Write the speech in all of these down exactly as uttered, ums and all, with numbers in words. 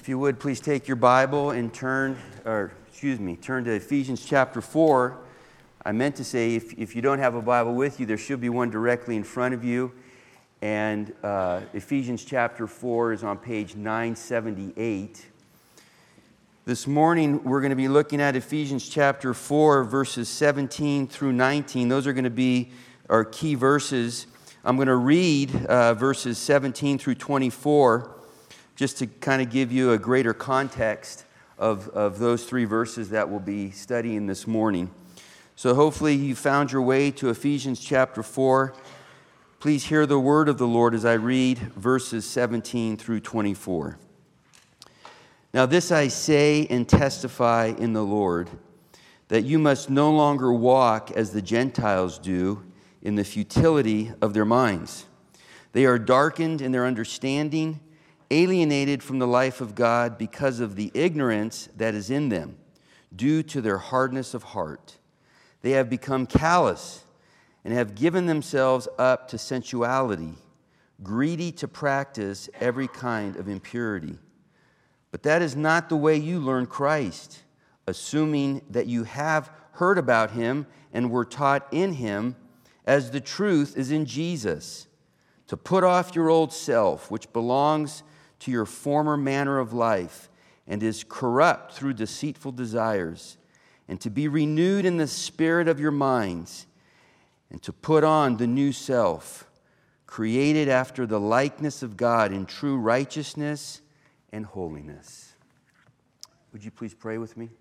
If you would, please take your Bible and turn, or excuse me, turn to Ephesians chapter four. I meant to say, if, if you don't have a Bible with you, there should be one directly in front of you. And uh, Ephesians chapter four is on page nine seventy-eight. This morning, we're going to be looking at Ephesians chapter four, verses seventeen through nineteen. Those are going to be our key verses. I'm going to read uh, verses seventeen through twenty-four, just to kind of give you a greater context of, of those three verses that we'll be studying this morning. So hopefully you found your way to Ephesians chapter four. Please hear the word of the Lord as I read verses seventeen through twenty-four. Now this I say and testify in the Lord, that you must no longer walk as the Gentiles do in the futility of their minds. They are darkened in their understanding, alienated from the life of God because of the ignorance that is in them, due to their hardness of heart. They have become callous and have given themselves up to sensuality, greedy to practice every kind of impurity. But that is not the way you learned Christ, assuming that you have heard about him and were taught in him, as the truth is in Jesus, to put off your old self, which belongs to your former manner of life and is corrupt through deceitful desires, and to be renewed in the spirit of your minds, and to put on the new self, created after the likeness of God in true righteousness and holiness. Would you please pray with me?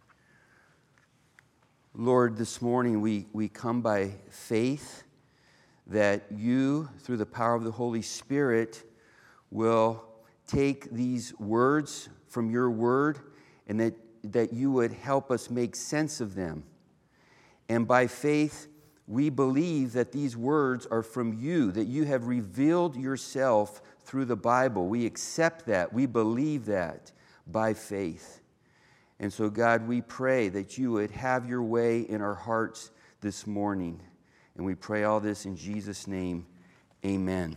Lord, this morning we, we come by faith that you, through the power of the Holy Spirit, will take these words from your word and that, that you would help us make sense of them. And by faith, we believe that these words are from you, that you have revealed yourself through the Bible. We accept that. We believe that by faith. And so, God, we pray that you would have your way in our hearts this morning. And we pray all this in Jesus' name. Amen.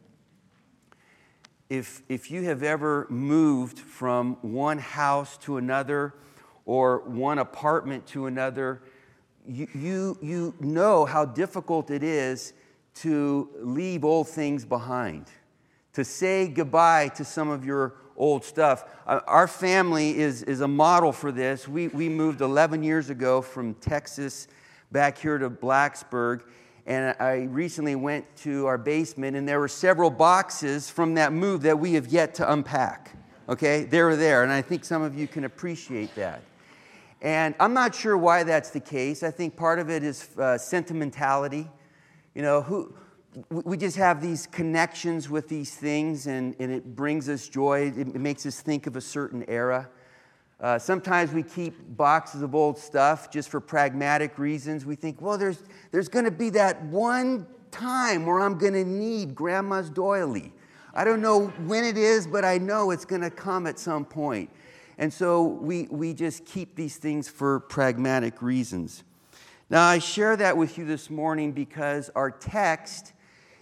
If, if you have ever moved from one house to another or one apartment to another, you, you, you know how difficult it is to leave old things behind, to say goodbye to some of your old stuff. Uh, our family is, is a model for this. We, we moved eleven years ago from Texas back here to Blacksburg. And I recently went to our basement, and there were several boxes from that move that we have yet to unpack. Okay? They were there, and I think some of you can appreciate that. And I'm not sure why that's the case. I think part of it is uh, sentimentality. You know, who we just have these connections with these things, and, and it brings us joy. It, it makes us think of a certain era. Uh, sometimes we keep boxes of old stuff just for pragmatic reasons. We think, well, there's there's going to be that one time where I'm going to need Grandma's doily. I don't know when it is, but I know it's going to come at some point. And so we, we just keep these things for pragmatic reasons. Now, I share that with you this morning because our text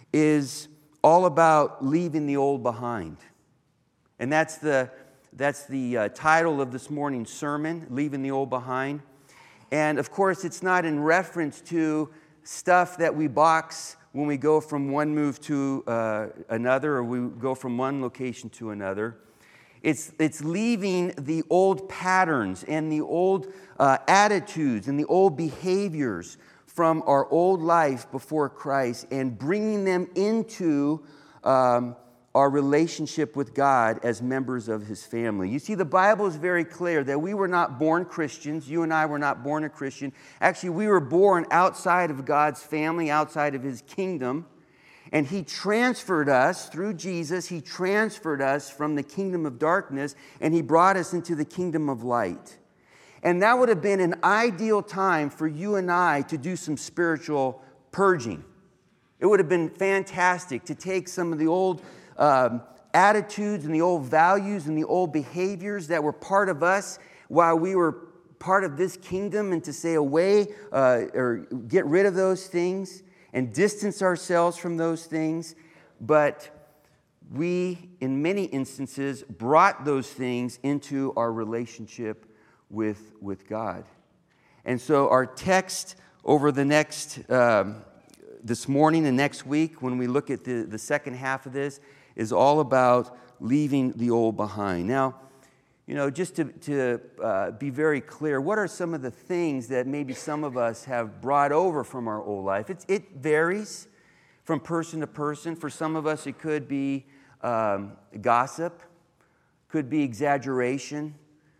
is all about leaving the old behind. And that's the... That's the uh, title of this morning's sermon, Leaving the Old Behind. And of course, it's not in reference to stuff that we box when we go from one move to uh, another, or we go from one location to another. It's, it's leaving the old patterns and the old uh, attitudes and the old behaviors from our old life before Christ and bringing them into um, our relationship with God as members of his family. You see, the Bible is very clear that we were not born Christians. You and I were not born a Christian. Actually, we were born outside of God's family, outside of his kingdom. And he transferred us through Jesus. He transferred us from the kingdom of darkness, and he brought us into the kingdom of light. And that would have been an ideal time for you and I to do some spiritual purging. It would have been fantastic to take some of the old Um, attitudes and the old values and the old behaviors that were part of us while we were part of this kingdom, and to say away uh, or get rid of those things and distance ourselves from those things. But we, in many instances, brought those things into our relationship with, with God. And so our text over the next, um, this morning and next week, when we look at the, the second half of this, is all about leaving the old behind. Now, you know, just to, to uh, be very clear, what are some of the things that maybe some of us have brought over from our old life? It's, it varies from person to person. For some of us, it could be um, gossip, could be exaggeration,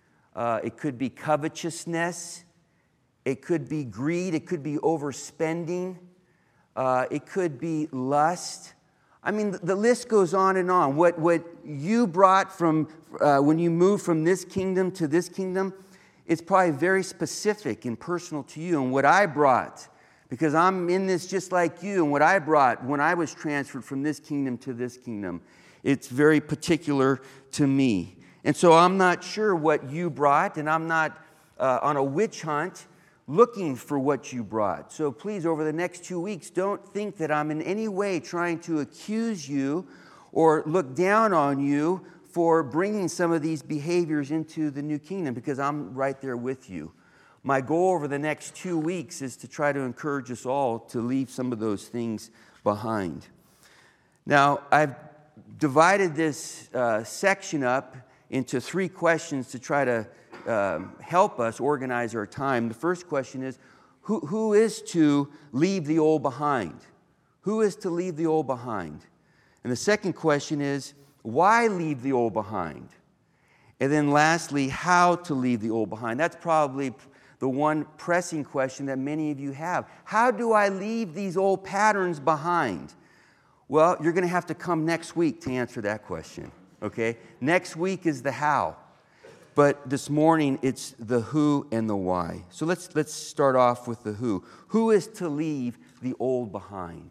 uh, it could be covetousness, it could be greed, it could be overspending, uh, it could be lust. I mean, the list goes on and on. What, what you brought from uh, when you moved from this kingdom to this kingdom, it's probably very specific and personal to you. And what I brought, because I'm in this just like you, and what I brought when I was transferred from this kingdom to this kingdom, it's very particular to me. And so I'm not sure what you brought, and I'm not uh, on a witch hunt looking for what you brought. So please, over the next two weeks, don't think that I'm in any way trying to accuse you or look down on you for bringing some of these behaviors into the new kingdom, because I'm right there with you. My goal over the next two weeks is to try to encourage us all to leave some of those things behind. Now, I've divided this uh, section up into three questions to try to Um, help us organize our time. The first question is, who, who is to leave the old behind? Who is to leave the old behind? And the second question is, why leave the old behind? And then lastly, how to leave the old behind. That's probably the one pressing question that many of you have. How do I leave these old patterns behind? Well, you're going to have to come next week to answer that question, okay? Next week is the how. But this morning, it's the who and the why. So let's, let's start off with the who. Who is to leave the old behind?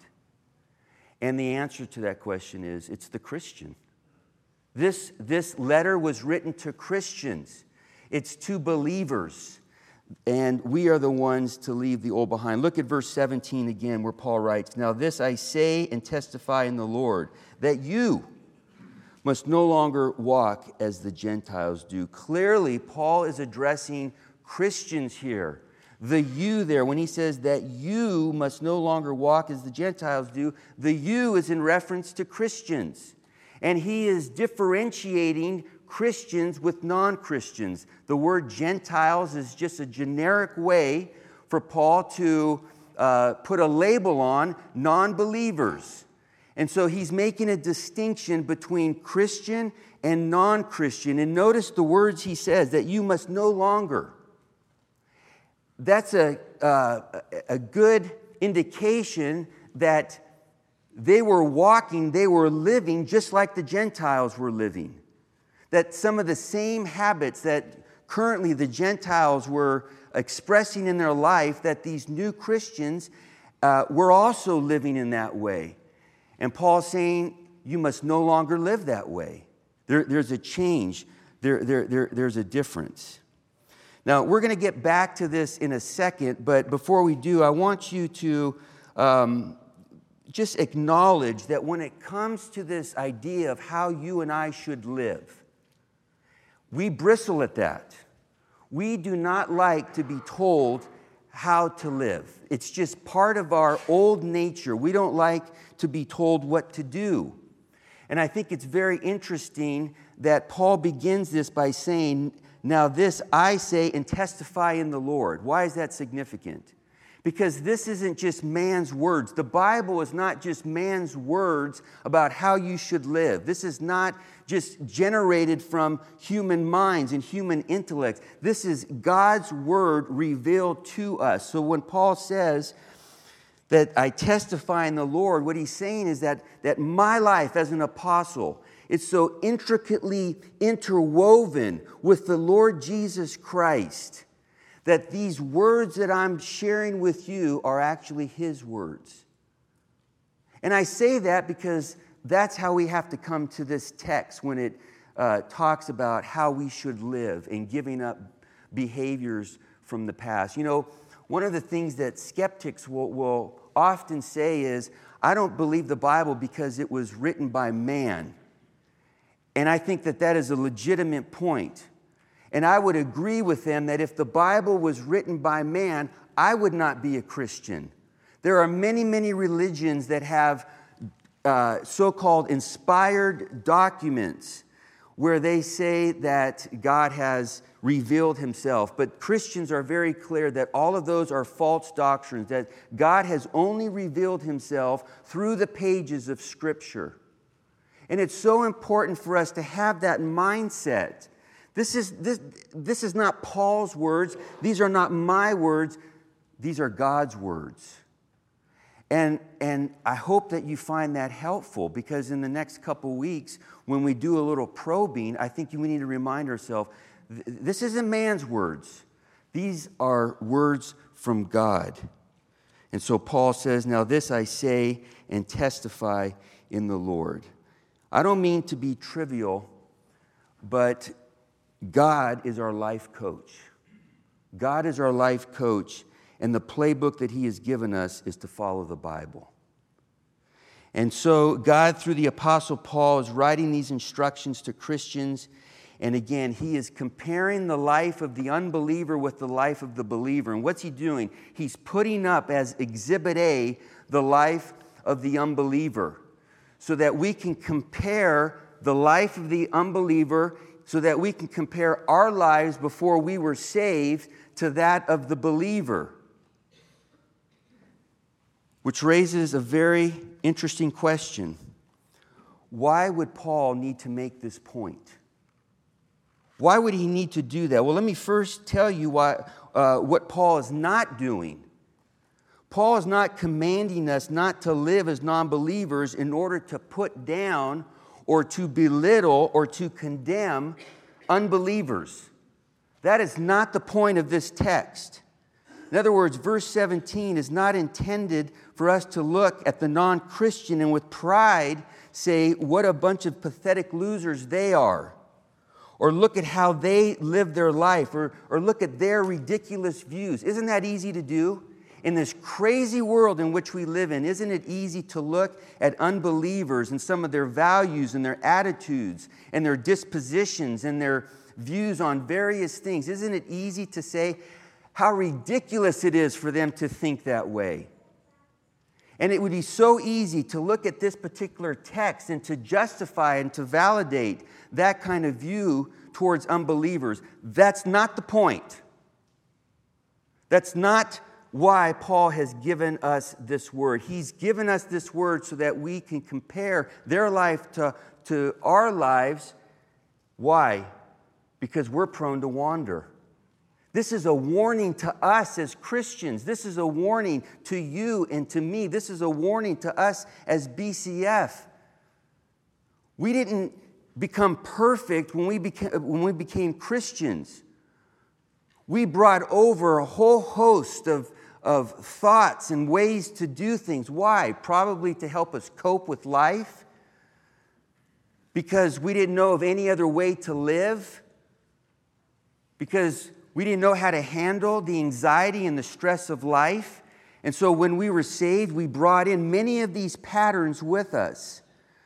And the answer to that question is, it's the Christian. This, this letter was written to Christians. It's to believers. And we are the ones to leave the old behind. Look at verse seventeen again, where Paul writes, "Now this I say and testify in the Lord, that you must no longer walk as the Gentiles do." Clearly, Paul is addressing Christians here. The you there, when he says that you must no longer walk as the Gentiles do, the you is in reference to Christians. And he is differentiating Christians with non-Christians. The word Gentiles is just a generic way for Paul to uh, put a label on non-believers. And so he's making a distinction between Christian and non-Christian. And notice the words he says, that you must no longer. That's a, uh, a good indication that they were walking, they were living just like the Gentiles were living. That some of the same habits that currently the Gentiles were expressing in their life, that these new Christians uh, were also living in that way. And Paul's saying, you must no longer live that way. There, there's a change. There, there, there, there's a difference. Now, we're going to get back to this in a second, but before we do, I want you to um, just acknowledge that when it comes to this idea of how you and I should live, we bristle at that. We do not like to be told how to live. It's just part of our old nature. We don't like to be told what to do. And I think it's very interesting that Paul begins this by saying, "Now this I say and testify in the Lord." Why is that significant? Because this isn't just man's words. The Bible is not just man's words about how you should live. This is not just generated from human minds and human intellects. This is God's word revealed to us. So when Paul says that I testify in the Lord, what he's saying is that, that my life as an apostle, it's so intricately interwoven with the Lord Jesus Christ that these words that I'm sharing with you are actually his words. And I say that because that's how we have to come to this text when it uh, talks about how we should live and giving up behaviors from the past. You know, one of the things that skeptics will, will often say is, I don't believe the Bible because it was written by man. And I think that that is a legitimate point. And I would agree with them that if the Bible was written by man, I would not be a Christian. There are many, many religions that have uh, so-called inspired documents where they say that God has revealed himself. But Christians are very clear that all of those are false doctrines, that God has only revealed himself through the pages of Scripture. And it's so important for us to have that mindset. This is, this, this is not Paul's words. These are not my words. These are God's words. And, and I hope that you find that helpful, because in the next couple weeks, when we do a little probing, I think we need to remind ourselves, th- this isn't man's words. These are words from God. And so Paul says, now this I say and testify in the Lord. I don't mean to be trivial, but God is our life coach. God is our life coach, and the playbook that he has given us is to follow the Bible. And so God, through the Apostle Paul, is writing these instructions to Christians. And again, he is comparing the life of the unbeliever with the life of the believer. And what's he doing? He's putting up as Exhibit A the life of the unbeliever, so that we can compare the life of the unbeliever, so that we can compare our lives before we were saved to that of the believer. Which raises a very interesting question. Why would Paul need to make this point? Why would he need to do that? Well, let me first tell you why, uh, what Paul is not doing. Paul is not commanding us not to live as non-believers in order to put down or to belittle or to condemn unbelievers. That is not the point of this text. In other words, verse seventeen is not intended for us to look at the non-Christian and with pride say what a bunch of pathetic losers they are, or look at how they live their life, or, or look at their ridiculous views. Isn't that easy to do? In this crazy world in which we live in, isn't it easy to look at unbelievers and some of their values and their attitudes and their dispositions and their views on various things? Isn't it easy to say how ridiculous it is for them to think that way? And it would be so easy to look at this particular text and to justify and to validate that kind of view towards unbelievers. That's not the point. That's not why Paul has given us this word. He's given us this word so that we can compare their life to, to our lives. Why? Because we're prone to wander. This is a warning to us as Christians. This is a warning to you and to me. This is a warning to us as B C F. We didn't become perfect when we became, when we became Christians. We brought over a whole host of, of thoughts and ways to do things. Why? Probably to help us cope with life. Because we didn't know of any other way to live. Because we didn't know how to handle the anxiety and the stress of life. And so when we were saved, we brought in many of these patterns with us.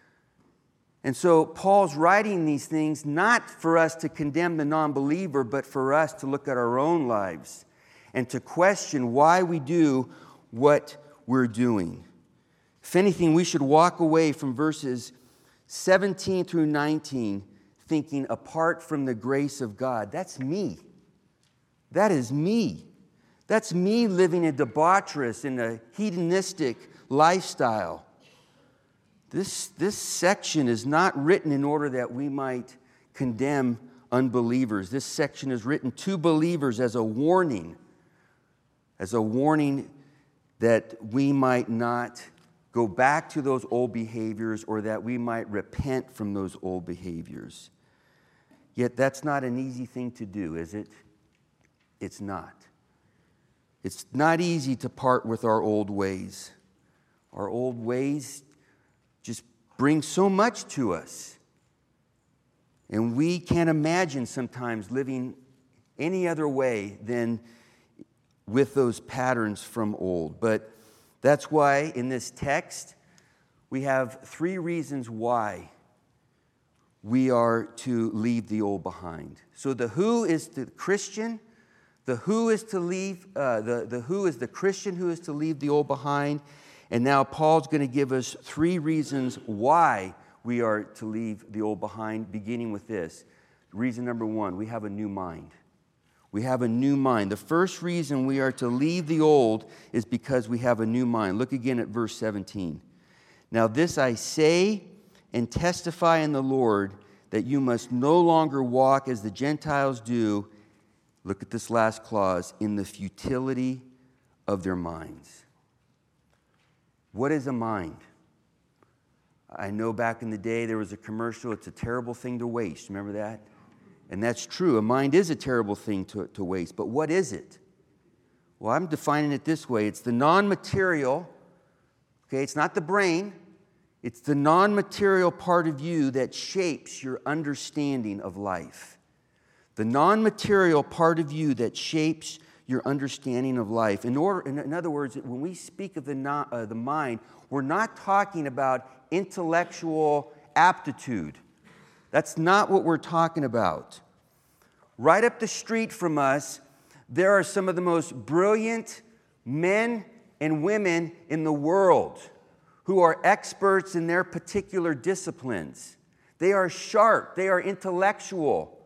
And so Paul's writing these things not for us to condemn the non-believer, but for us to look at our own lives and to question why we do what we're doing. If anything, we should walk away from verses seventeen through nineteen thinking, apart from the grace of God. That's me. That is me. That's me living a debaucherous and a hedonistic lifestyle. This, this section is not written in order that we might condemn unbelievers. This section is written to believers as a warning, as a warning that we might not go back to those old behaviors or that we might repent from those old behaviors. Yet that's not an easy thing to do, is it? It's not. It's not easy to part with our old ways. Our old ways just bring so much to us. And we can't imagine sometimes living any other way than with those patterns from old. But that's why in this text we have three reasons why we are to leave the old behind. So the who is the Christian, the who is to leave, uh, the, the who is the Christian who is to leave the old behind. And now Paul's going to give us three reasons why we are to leave the old behind, beginning with this. Reason number one, we have a new mind. We have a new mind. The first reason we are to leave the old is because we have a new mind. Look again at verse seventeen. Now this I say and testify in the Lord, that you must no longer walk as the Gentiles do. Look at this last clause, in the futility of their minds. What is a mind? I know back in the day there was a commercial, it's a terrible thing to waste. Remember that? And that's true. A mind is a terrible thing to, to waste. But what is it? Well, I'm defining it this way. It's the non-material, okay, it's not the brain. It's the non-material part of you that shapes your understanding of life. The non-material part of you that shapes your understanding of life. In, order, in, in other words, when we speak of the, non, uh, the mind, we're not talking about intellectual aptitude. That's not what we're talking about. Right up the street from us, there are some of the most brilliant men and women in the world who are experts in their particular disciplines. They are sharp, they are intellectual,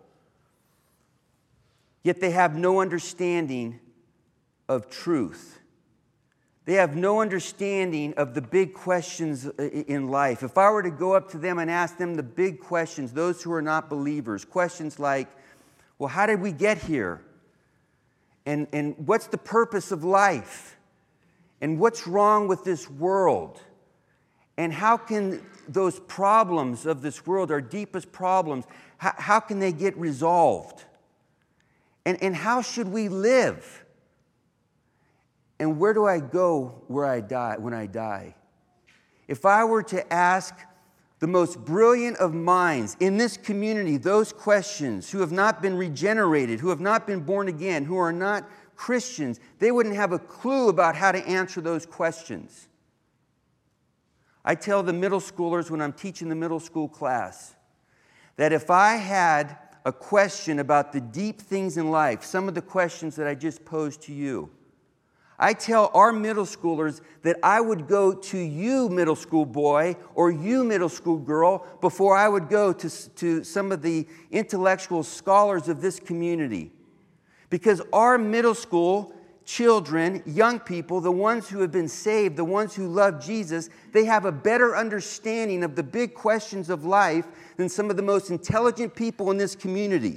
yet they have no understanding of truth. They have no understanding of the big questions in life. If I were to go up to them and ask them the big questions, those who are not believers, questions like, well, how did we get here? And, and what's the purpose of life? And what's wrong with this world? And how can those problems of this world, our deepest problems, how, how can they get resolved? And, and how should we live? And where do I go where I die when I die? If I were to ask the most brilliant of minds in this community those questions, who have not been regenerated, who have not been born again, who are not Christians, they wouldn't have a clue about how to answer those questions. I tell the middle schoolers when I'm teaching the middle school class that if I had a question about the deep things in life, some of the questions that I just posed to you, I tell our middle schoolers that I would go to you, middle school boy, or you, middle school girl, before I would go to, to some of the intellectual scholars of this community. Because our middle school children, young people, the ones who have been saved, the ones who love Jesus, they have a better understanding of the big questions of life than some of the most intelligent people in this community.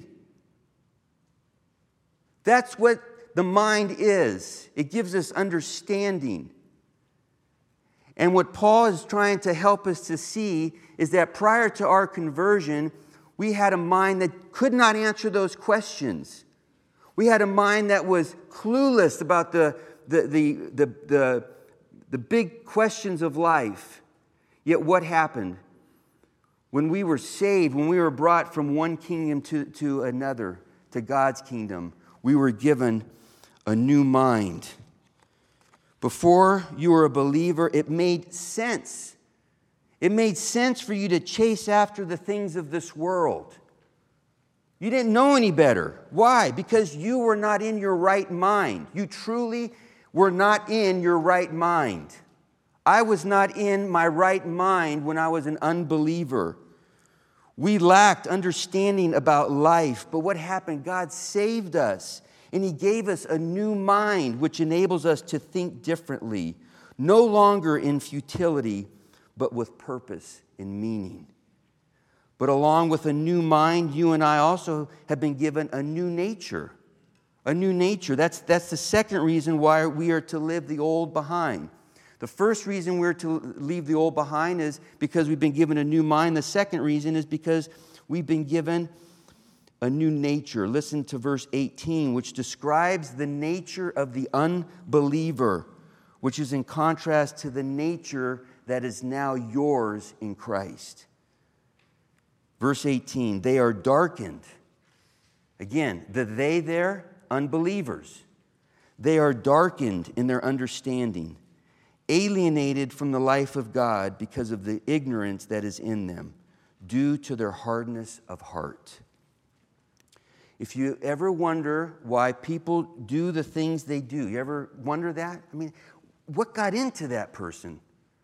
That's what the mind is. It gives us understanding. And what Paul is trying to help us to see is that prior to our conversion, we had a mind that could not answer those questions. We had a mind that was clueless about the, the, the, the, the, the big questions of life. Yet what happened? When we were saved, when we were brought from one kingdom to, to another, to God's kingdom, we were given a new mind. Before you were a believer, it made sense. It made sense for you to chase after the things of this world. You didn't know any better. Why? Because you were not in your right mind. You truly were not in your right mind. I was not in my right mind when I was an unbeliever. We lacked understanding about life. But what happened? God saved us, and He gave us a new mind, which enables us to think differently, no longer in futility, but with purpose and meaning. But along with a new mind, you and I also have been given a new nature. A new nature. That's, that's the second reason why we are to leave the old behind. The first reason we're to leave the old behind is because we've been given a new mind. The second reason is because we've been given a new nature. Listen to verse eighteen, which describes the nature of the unbeliever, which is in contrast to the nature that is now yours in Christ. Verse eighteen, they are darkened. Again, the they there, unbelievers. They are darkened in their understanding, alienated from the life of God because of the ignorance that is in them, due to their hardness of heart. If you ever wonder why people do the things they do, you ever wonder that? I mean, what got into that person?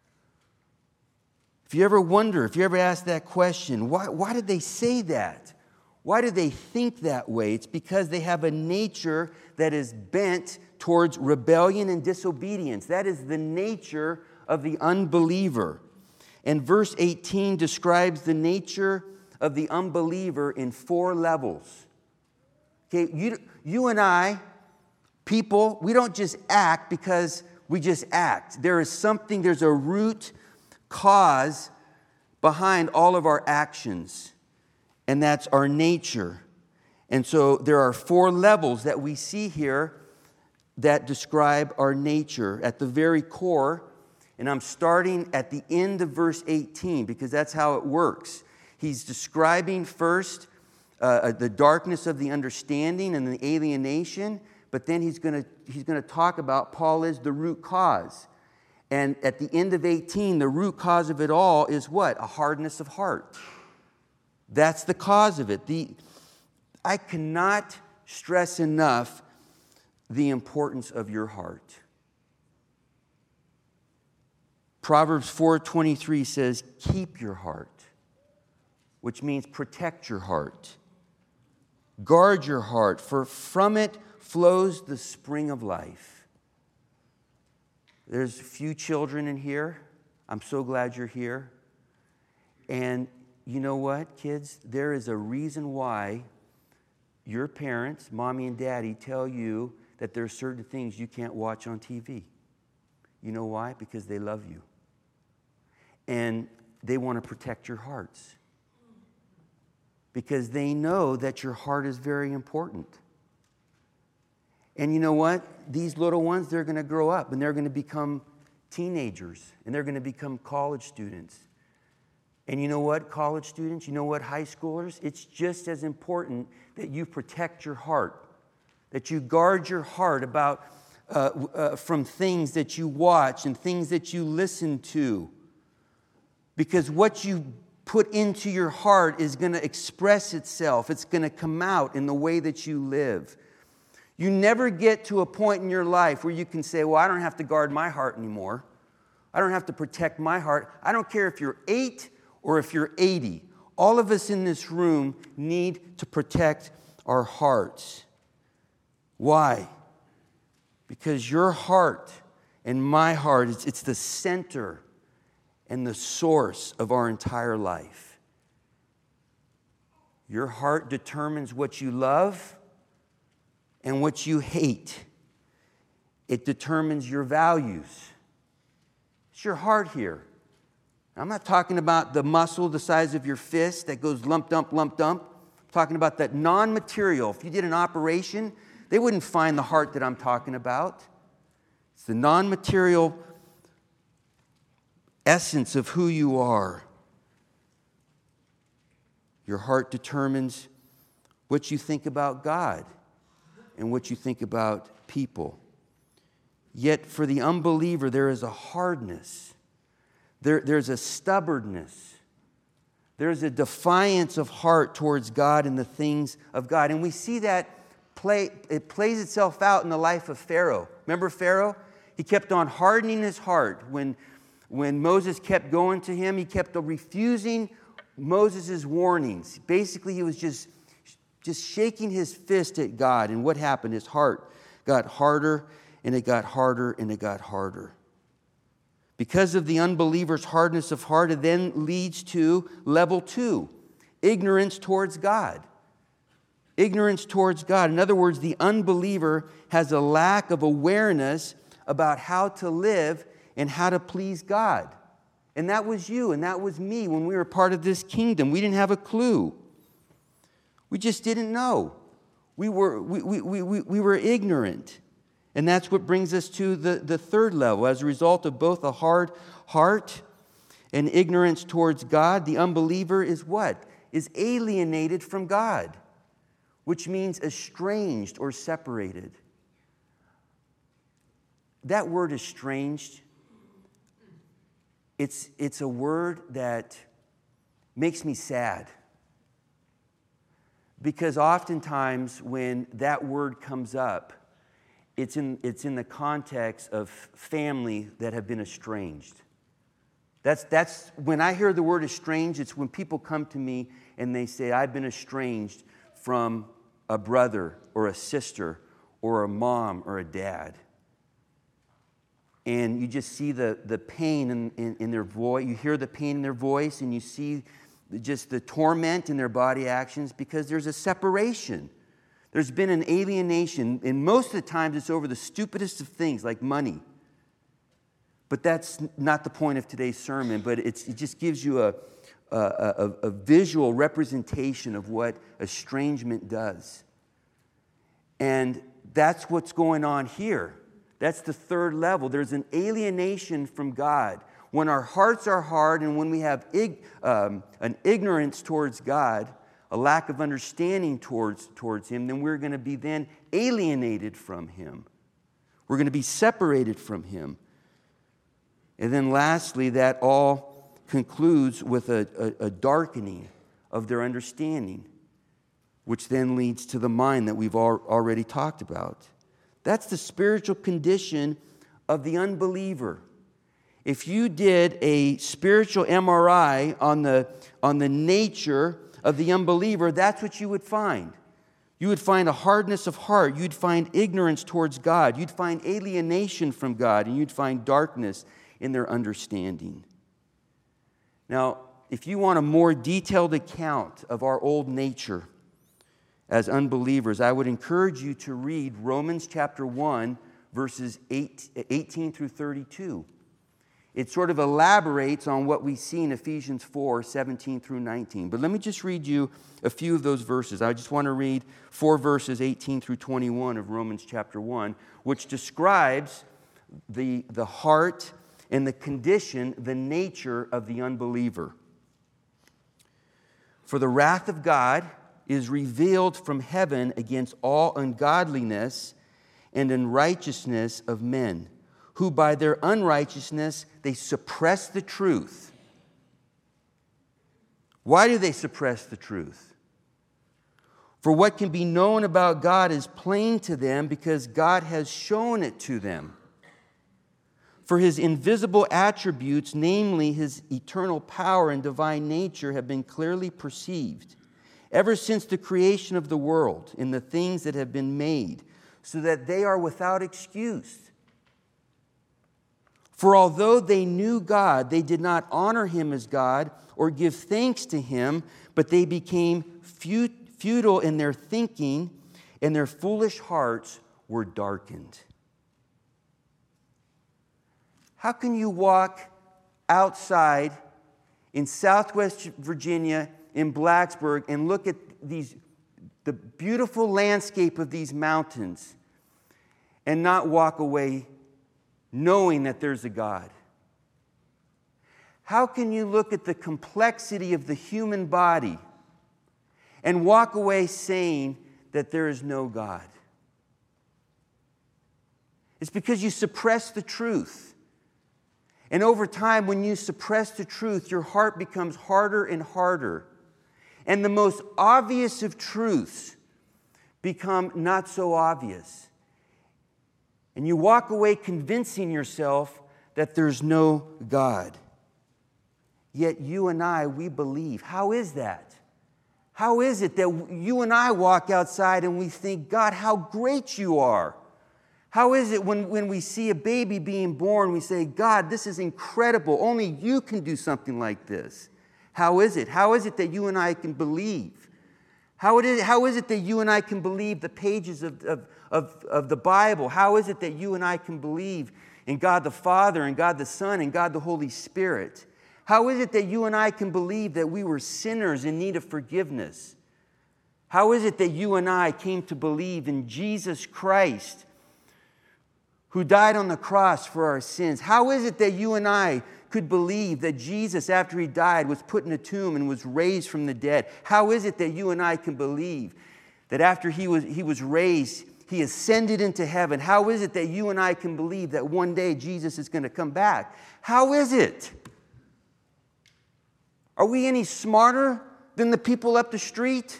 If you ever wonder, if you ever ask that question, why, why did they say that? Why do they think that way? It's because they have a nature that is bent towards rebellion and disobedience. That is the nature of the unbeliever. And verse eighteen describes the nature of the unbeliever in four levels. Okay, you, you and I, people, we don't just act because we just act. There is something, there's a root cause behind all of our actions, and that's our nature. And so there are four levels that we see here that describe our nature at the very core. And I'm starting at the end of verse eighteen because that's how it works. He's describing first uh, the darkness of the understanding and the alienation, but then he's going to he's going to talk about Paul is the root cause. And at the end of eighteen, the root cause of it all is what? A hardness of heart. That's the cause of it. The, I cannot stress enough the importance of your heart. Proverbs four twenty-three says, keep your heart, which means protect your heart. Guard your heart, for from it flows the spring of life. There's a few children in here. I'm so glad you're here. And you know what, kids? There is a reason why your parents, mommy and daddy, tell you that there are certain things you can't watch on T V. You know why? Because they love you. And they want to protect your hearts. Because they know that your heart is very important. And you know what? These little ones, they're going to grow up and they're going to become teenagers and they're going to become college students. And you know what, college students, you know what, high schoolers? It's just as important that you protect your heart, that you guard your heart about uh, uh, from things that you watch and things that you listen to. Because what you put into your heart is going to express itself. It's going to come out in the way that you live. You never get to a point in your life where you can say, well, I don't have to guard my heart anymore. I don't have to protect my heart. I don't care if you're eight or if you're eighty. All of us in this room need to protect our hearts. Why? Because your heart and my heart, it's, it's the center and the source of our entire life. Your heart determines what you love and what you hate. It determines your values. It's your heart here. I'm not talking about the muscle the size of your fist that goes lump, dump, lump, dump. I'm talking about that non-material. If you did an operation, they wouldn't find the heart that I'm talking about. It's the non-material essence of who you are. Your heart determines what you think about God and what you think about people. Yet for the unbeliever, there is a hardness. There, there's a stubbornness. There's a defiance of heart towards God and the things of God. And we see that play, it plays itself out in the life of Pharaoh. Remember Pharaoh? He kept on hardening his heart. When, when Moses kept going to him, he kept refusing Moses' warnings. Basically, he was just, just shaking his fist at God. And what happened? His heart got harder, and it got harder, and it got harder. Because of the unbeliever's hardness of heart, it then leads to level two, ignorance towards God. Ignorance towards God. In other words, the unbeliever has a lack of awareness about how to live and how to please God. And that was you and that was me when we were part of this kingdom. We didn't have a clue. We just didn't know. We were, we, we, we, we were ignorant. And that's what brings us to the, the third level. As a result of both a hard heart and ignorance towards God, the unbeliever is what? Is alienated from God, which means estranged or separated. That word estranged, it's, it's a word that makes me sad. Because oftentimes when that word comes up, it's in, it's in the context of family that have been estranged. That's, that's when I hear the word estranged, it's when people come to me and they say, I've been estranged from a brother or a sister or a mom or a dad. And you just see the, the pain in, in, in their voice. You hear the pain in their voice, and you see just the torment in their body actions because there's a separation. There's been an alienation, and most of the times it's over the stupidest of things like money. But that's not the point of today's sermon, but it's, it just gives you a, a, a, a visual representation of what estrangement does. And that's what's going on here. That's the third level. There's an alienation from God. When our hearts are hard and when we have ig- um, an ignorance towards God, a lack of understanding towards, towards Him, then we're going to be then alienated from Him. We're going to be separated from Him. And then lastly, that all concludes with a, a, a darkening of their understanding, which then leads to the mind that we've al- already talked about. That's the spiritual condition of the unbeliever. If you did a spiritual M R I on the, on the nature of the unbeliever, that's what you would find. You would find a hardness of heart. You'd find ignorance towards God. You'd find alienation from God. And you'd find darkness in their understanding. Now, if you want a more detailed account of our old nature as unbelievers, I would encourage you to read Romans chapter one, verses eight, eighteen through thirty-two. It sort of elaborates on what we see in Ephesians four, seventeen through nineteen. But let me just read you a few of those verses. I just want to read four verses, eighteen through twenty-one of Romans chapter one, which describes the, the heart and the condition, the nature of the unbeliever. For the wrath of God is revealed from heaven against all ungodliness and unrighteousness of men, who by their unrighteousness they suppress the truth. Why do they suppress the truth? For what can be known about God is plain to them because God has shown it to them. For His invisible attributes, namely His eternal power and divine nature, have been clearly perceived ever since the creation of the world in the things that have been made, so that they are without excuse. For although they knew God, they did not honor Him as God or give thanks to Him, but they became futile in their thinking, and their foolish hearts were darkened. How can you walk outside in Southwest Virginia, in Blacksburg, and look at these, the beautiful landscape of these mountains and not walk away knowing that there's a God? How can you look at the complexity of the human body and walk away saying that there is no God? It's because you suppress the truth. And over time, when you suppress the truth, your heart becomes harder and harder. And the most obvious of truths become not so obvious. And you walk away convincing yourself that there's no God. Yet you and I, we believe. How is that? How is it that you and I walk outside and we think, God, how great you are? How is it when, when we see a baby being born, we say, God, this is incredible. Only you can do something like this. How is it? How is it that you and I can believe? How, it is, how is it that you and I can believe the pages of, of, of, of the Bible? How is it that you and I can believe in God the Father and God the Son and God the Holy Spirit? How is it that you and I can believe that we were sinners in need of forgiveness? How is it that you and I came to believe in Jesus Christ, who died on the cross for our sins? How is it that you and I could believe that Jesus, after He died, was put in a tomb and was raised from the dead? How is it that you and I can believe that after He was, he was raised, He ascended into heaven? How is it that you and I can believe that one day Jesus is going to come back? How is it? Are we any smarter than the people up the street?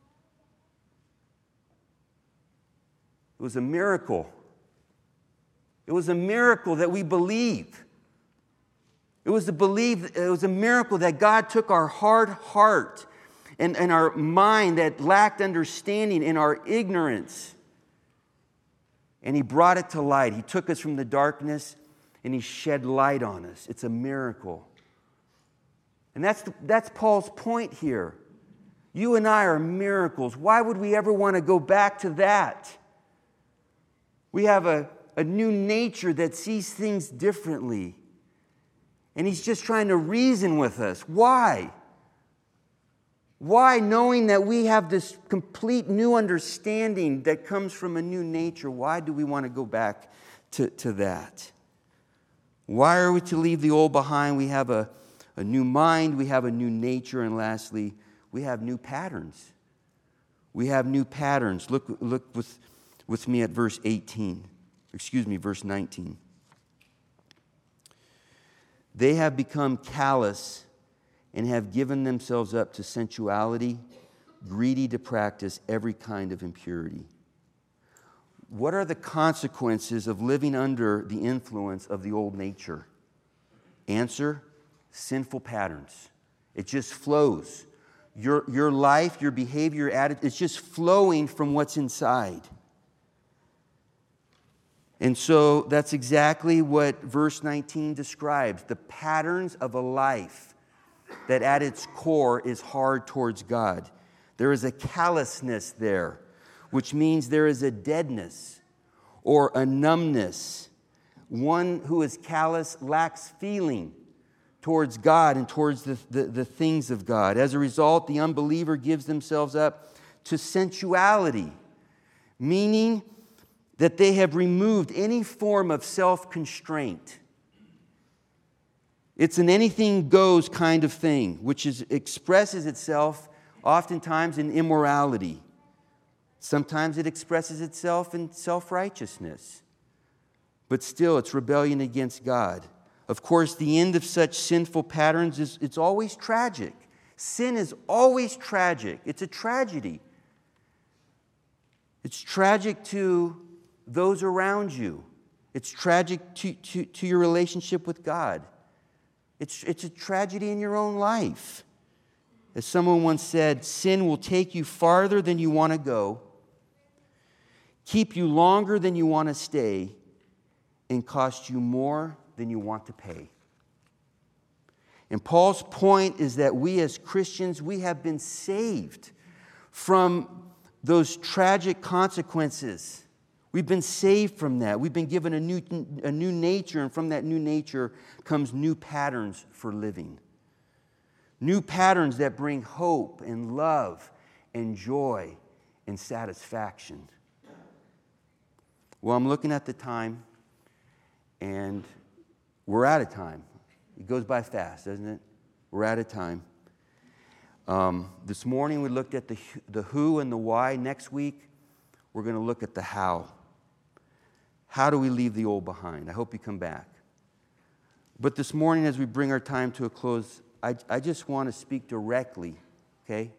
It was a miracle. It was a miracle that we believe. It was a believe, it was a miracle that God took our hard heart and, and our mind that lacked understanding and our ignorance, and He brought it to light. He took us from the darkness and He shed light on us. It's a miracle. And that's, the, that's Paul's point here. You and I are miracles. Why would we ever want to go back to that? We have a, a new nature that sees things differently. And He's just trying to reason with us. Why? Why, knowing that we have this complete new understanding that comes from a new nature, why do we want to go back to, to that? Why are we to leave the old behind? We have a, a new mind, we have a new nature, and lastly, we have new patterns. We have new patterns. Look, look with, with me at verse eighteen. Excuse me, verse nineteen. They have become callous and have given themselves up to sensuality, greedy to practice every kind of impurity. What are the consequences of living under the influence of the old nature? Answer, sinful patterns. It just flows. Your, your life, your behavior, your attitude, it's just flowing from what's inside. And so that's exactly what verse nineteen describes, the patterns of a life that at its core is hard towards God. There is a callousness there, which means there is a deadness or a numbness. One who is callous lacks feeling towards God and towards the, the, the things of God. As a result, the unbeliever gives themselves up to sensuality, meaning that they have removed any form of self-constraint. It's an anything goes kind of thing, which is, expresses itself oftentimes in immorality. Sometimes it expresses itself in self-righteousness. But still, it's rebellion against God. Of course, the end of such sinful patterns is it's always tragic. Sin is always tragic. It's a tragedy. It's tragic to those around you. It's tragic to, to, to your relationship with God. It's, it's a tragedy in your own life. As someone once said, sin will take you farther than you want to go, keep you longer than you want to stay, and cost you more than you want to pay. And Paul's point is that we as Christians, we have been saved from those tragic consequences. We've been saved from that. We've been given a new, a new nature, and from that new nature comes new patterns for living. New patterns that bring hope and love and joy and satisfaction. Well, I'm looking at the time, and we're out of time. It goes by fast, doesn't it? We're out of time. Um, this morning we looked at the, the who and the why. Next week we're going to look at the how. How do we leave the old behind? I hope you come back. But this morning, as we bring our time to a close, I, I just want to speak directly, okay?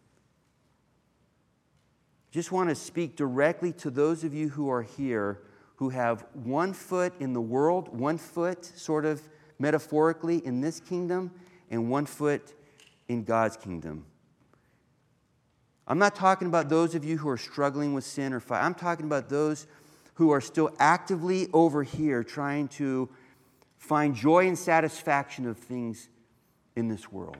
Just want to speak directly to those of you who are here who have one foot in the world, one foot sort of metaphorically in this kingdom, and one foot in God's kingdom. I'm not talking about those of you who are struggling with sin or fight. I'm talking about those who are still actively over here trying to find joy and satisfaction of things in this world.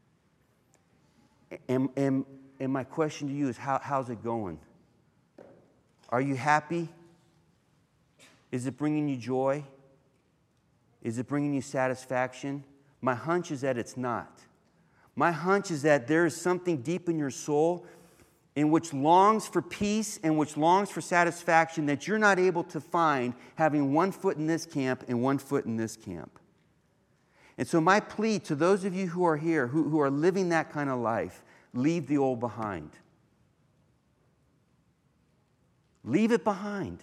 And, and, and my question to you is, how, how's it going? Are you happy? Is it bringing you joy? Is it bringing you satisfaction? My hunch is that it's not. My hunch is that there is something deep in your soul in which longs for peace and which longs for satisfaction that you're not able to find having one foot in this camp and one foot in this camp. And so my plea to those of you who are here, who, who are living that kind of life, leave the old behind. Leave it behind.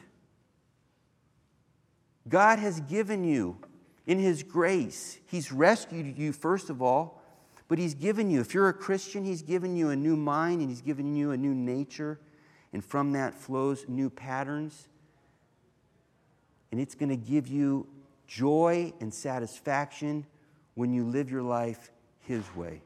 God has given you in His grace. He's rescued you, first of all, But He's given you, if you're a Christian, He's given you a new mind and He's given you a new nature. And from that flows new patterns. And it's going to give you joy and satisfaction when you live your life His way.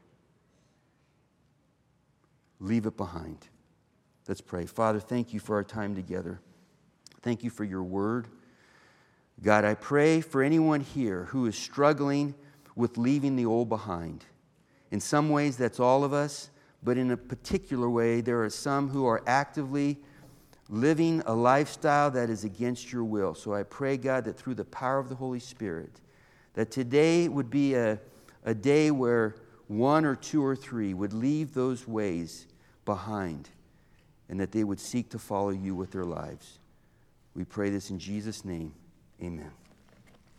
Leave it behind. Let's pray. Father, thank you for our time together. Thank you for your word. God, I pray for anyone here who is struggling with leaving the old behind. In some ways, that's all of us, but in a particular way, there are some who are actively living a lifestyle that is against your will. So I pray, God, that through the power of the Holy Spirit, that today would be a, a day where one or two or three would leave those ways behind, and that they would seek to follow you with their lives. We pray this in Jesus' name. Amen.